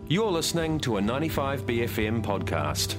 You're listening to a 95BFM podcast.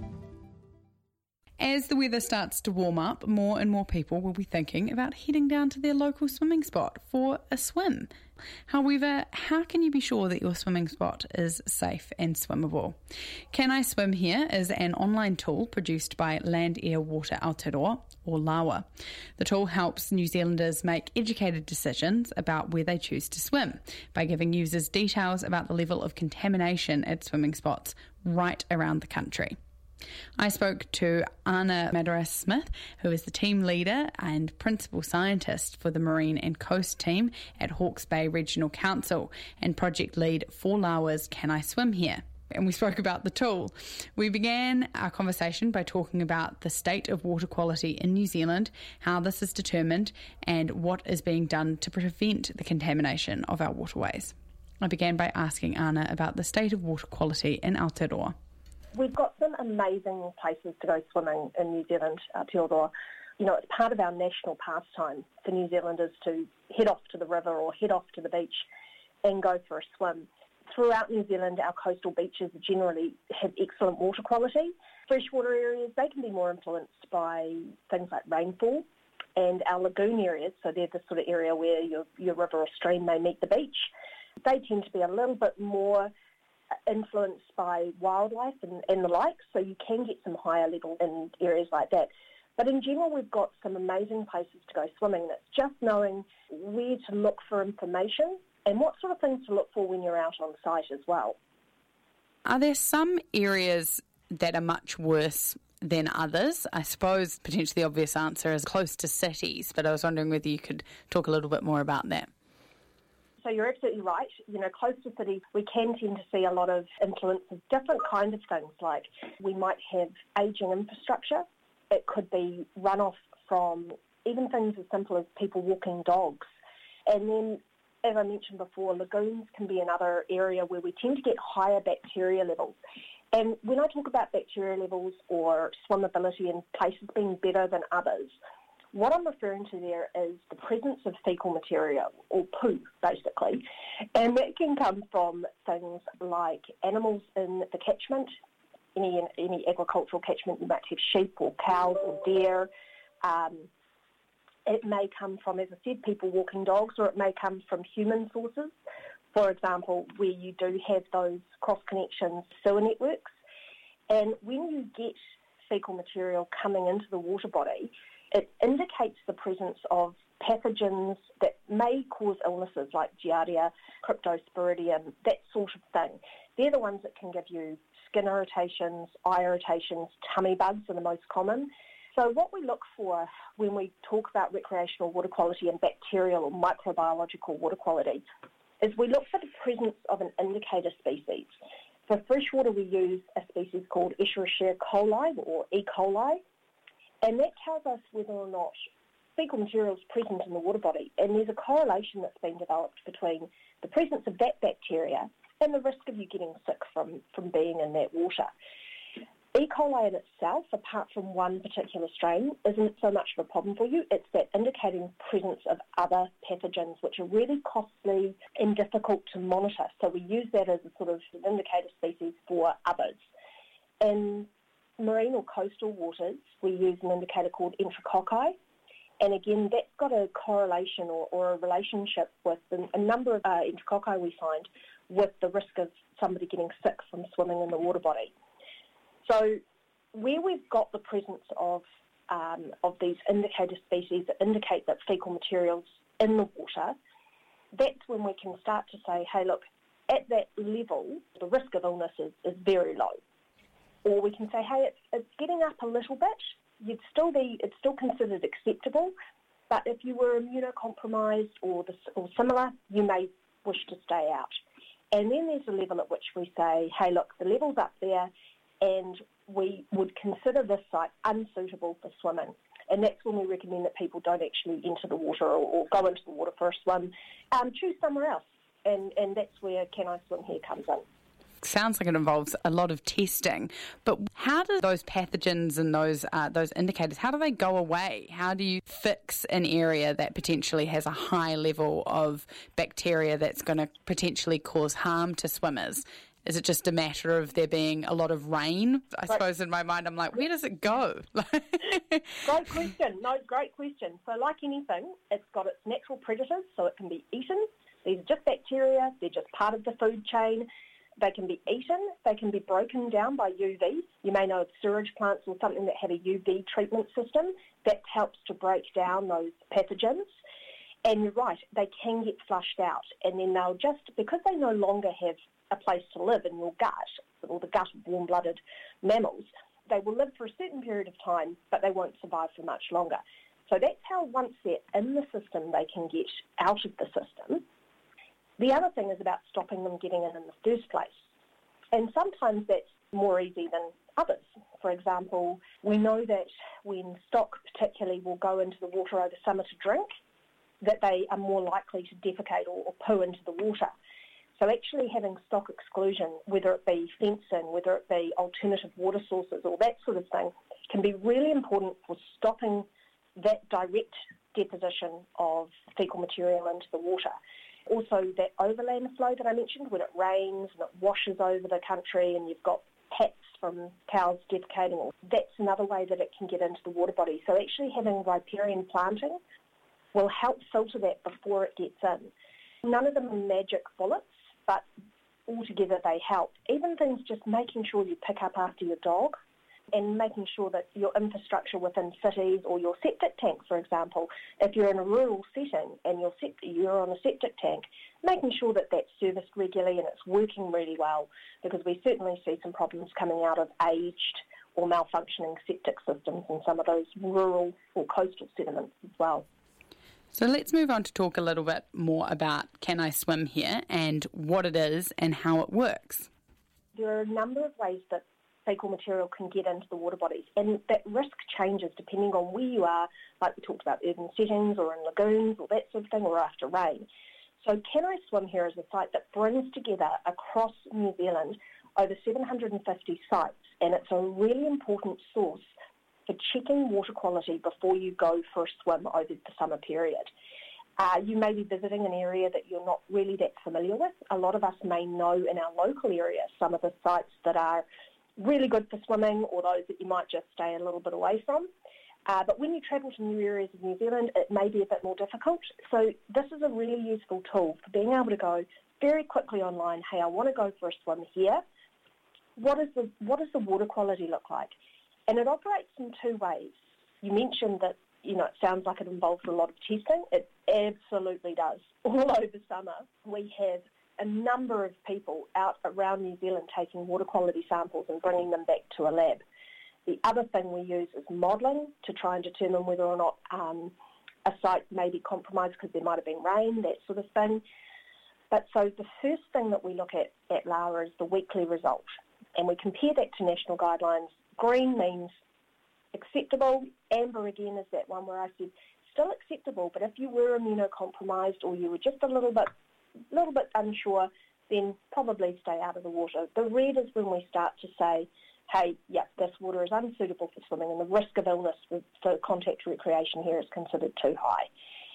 As the weather starts to warm up, more and more people will be thinking about heading down to their local swimming spot for a swim. However, how can you be sure that your swimming spot is safe and swimmable? Can I Swim Here is an online tool produced by Land Air Water Aotearoa, or LAWA. The tool helps New Zealanders make educated decisions about where they choose to swim by giving users details about the level of contamination at swimming spots right around the country. I spoke to Anna Madaras-Smith, who is the team leader and principal scientist for the Marine and Coast team at Hawke's Bay Regional Council and project lead for LAWA's Can I Swim Here? And we spoke about the tool. We began our conversation by talking about the state of water quality in New Zealand, how this is determined, and what is being done to prevent the contamination of our waterways. I began by asking Anna about the state of water quality in Aotearoa. We've got some amazing places to go swimming in New Zealand, Aotearoa. You know, it's part of our national pastime for New Zealanders to head off to the river or head off to the beach and go for a swim. Throughout New Zealand, our coastal beaches generally have excellent water quality. Freshwater areas, they can be more influenced by things like rainfall, and our lagoon areas, so they're the sort of area where your river or stream may meet the beach, they tend to be a little bit more influenced by wildlife and the like, so you can get some higher level in areas like that. But in general, we've got some amazing places to go swimming. That's just knowing where to look for information and what sort of things to look for when you're out on site as well. Are there some areas that are much worse than others? I suppose potentially the obvious answer is close to cities, but I was wondering whether you could talk a little bit more about that. So you're absolutely right. You know, close to cities, we can tend to see a lot of influence of different kinds of things, like we might have ageing infrastructure. It could be runoff from even things as simple as people walking dogs. And then, as I mentioned before, lagoons can be another area where we tend to get higher bacteria levels. And when I talk about bacteria levels or swimmability in places being better than others, what I'm referring to there is the presence of fecal material, or poo, basically. And that can come from things like animals in the catchment, any agricultural catchment. You might have sheep or cows or deer. It may come from, as I said, people walking dogs, or it may come from human sources. For example, where you do have those cross-connections sewer networks. And when you get fecal material coming into the water body, it indicates the presence of pathogens that may cause illnesses like Giardia, Cryptosporidium, that sort of thing. They're the ones that can give you skin irritations, eye irritations, tummy bugs are the most common. So what we look for when we talk about recreational water quality and bacterial or microbiological water quality is we look for the presence of an indicator species. For freshwater, we use a species called Escherichia coli, or E. coli, and that tells us whether or not fecal material is present in the water body. And there's a correlation that's been developed between the presence of that bacteria and the risk of you getting sick from being in that water. E. coli in itself, apart from one particular strain, isn't so much of a problem for you. It's that indicating presence of other pathogens, which are really costly and difficult to monitor. So we use that as a sort of indicator species for others. In marine or coastal waters, we use an indicator called enterococci. And again, that's got a correlation or a relationship with a number of enterococci we find with the risk of somebody getting sick from swimming in the water body. So where we've got the presence of these indicator species that indicate that fecal material's in the water, that's when we can start to say, hey, look, at that level, the risk of illness is very low. Or we can say, hey, it's getting up a little bit. It's still considered acceptable, but if you were immunocompromised or similar, you may wish to stay out. And then there's a level at which we say, hey, look, the level's up there, and we would consider this site unsuitable for swimming. And that's when we recommend that people don't actually enter the water or go into the water for a swim. Choose somewhere else, and that's where Can I Swim Here comes in. Sounds like it involves a lot of testing, but how do those pathogens and those indicators, how do they go away? How do you fix an area that potentially has a high level of bacteria that's going to potentially cause harm to swimmers? Is it just a matter of there being a lot of rain? I suppose in my mind I'm like, where does it go? Great question. No, great question. So like anything, it's got its natural predators, so it can be eaten. These are just bacteria. They're just part of the food chain. They can be eaten. They can be broken down by UV. You may know of sewage plants or something that have a UV treatment system that helps to break down those pathogens. And you're right, they can get flushed out, and then they'll just, because they no longer have a place to live in your gut, or the gut of warm-blooded mammals, they will live for a certain period of time, but they won't survive for much longer. So that's how, once they're in the system, they can get out of the system. The other thing is about stopping them getting in the first place. And sometimes that's more easy than others. For example, we know that when stock particularly will go into the water over summer to drink, that they are more likely to defecate or poo into the water. So actually having stock exclusion, whether it be fencing, whether it be alternative water sources or that sort of thing, can be really important for stopping that direct deposition of faecal material into the water. Also that overland flow that I mentioned, when it rains and it washes over the country and you've got pats from cows defecating, that's another way that it can get into the water body. So actually having riparian planting will help filter that before it gets in. None of them are magic bullets, but altogether they help. Even things just making sure you pick up after your dog and making sure that your infrastructure within cities or your septic tank, for example, if you're in a rural setting and you're on a septic tank, making sure that that's serviced regularly and it's working really well, because we certainly see some problems coming out of aged or malfunctioning septic systems in some of those rural or coastal sediments as well. So let's move on to talk a little bit more about Can I Swim Here and what it is and how it works. There are a number of ways that faecal material can get into the water bodies, and that risk changes depending on where you are, like we talked about urban settings or in lagoons or that sort of thing, or after rain. So Can I Swim Here is a site that brings together across New Zealand over 750 sites, and it's a really important source for checking water quality before you go for a swim over the summer period. You may be visiting an area that you're not really that familiar with. A lot of us may know in our local area some of the sites that are really good for swimming, or those that you might just stay a little bit away from. But when you travel to new areas of New Zealand, it may be a bit more difficult. So this is a really useful tool for being able to go very quickly online, hey, I want to go for a swim here. What does the water quality look like? And it operates in two ways. You mentioned that, it sounds like it involves a lot of testing. It absolutely does. All over summer, we have a number of people out around New Zealand taking water quality samples and bringing them back to a lab. The other thing we use is modelling to try and determine whether or not a site may be compromised because there might have been rain, that sort of thing. But so the first thing that we look at LAWA is the weekly result, and we compare that to national guidelines. Green means acceptable. Amber, again, is that one where I said still acceptable, but if you were immunocompromised or you were just a little bit unsure, then probably stay out of the water. The red is when we start to say, hey, this water is unsuitable for swimming and the risk of illness for contact recreation here is considered too high.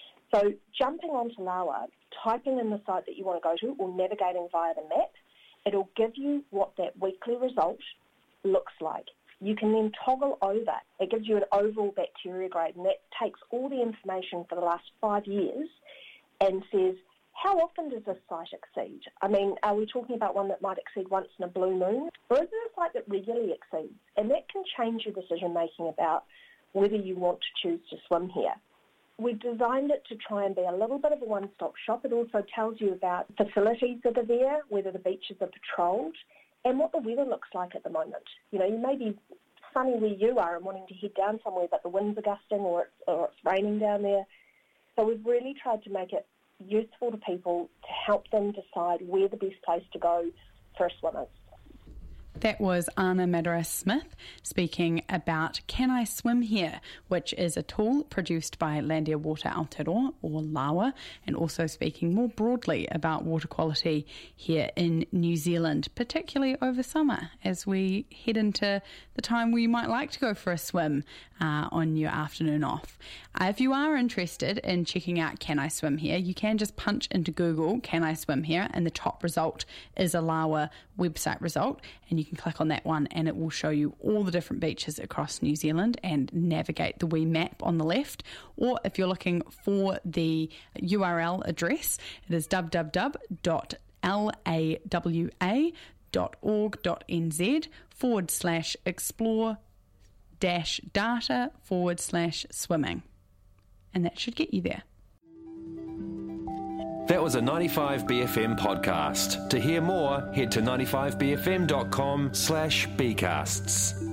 So jumping onto LAWA, typing in the site that you want to go to or navigating via the map, it'll give you what that weekly result looks like. You can then toggle over. It gives you an overall bacteria grade, and that takes all the information for the last 5 years and says, how often does this site exceed? I mean, are we talking about one that might exceed once in a blue moon? Or is it a site that regularly exceeds? And that can change your decision-making about whether you want to choose to swim here. We've designed it to try and be a little bit of a one-stop shop. It also tells you about facilities that are there, whether the beaches are patrolled, and what the weather looks like at the moment. You may be sunny where you are and wanting to head down somewhere, but the winds are gusting or it's raining down there. So we've really tried to make it useful to people to help them decide where the best place to go for a swim is. That was Anna Madaras-Smith speaking about Can I Swim Here?, which is a tool produced by Landia Water Aotearoa, or LAWA, and also speaking more broadly about water quality here in New Zealand, particularly over summer as we head into the time where you might like to go for a swim on your afternoon off. If you are interested in checking out Can I Swim Here?, you can just punch into Google Can I Swim Here?, and the top result is a LAWA website result, and you can click on that one and it will show you all the different beaches across New Zealand and navigate the wee map on the left. Or if you're looking for the URL address, it is www.lawa.org.nz/explore-data/swimming. And that should get you there. That was a 95BFM podcast. To hear more, head to 95bfm.com/bcasts.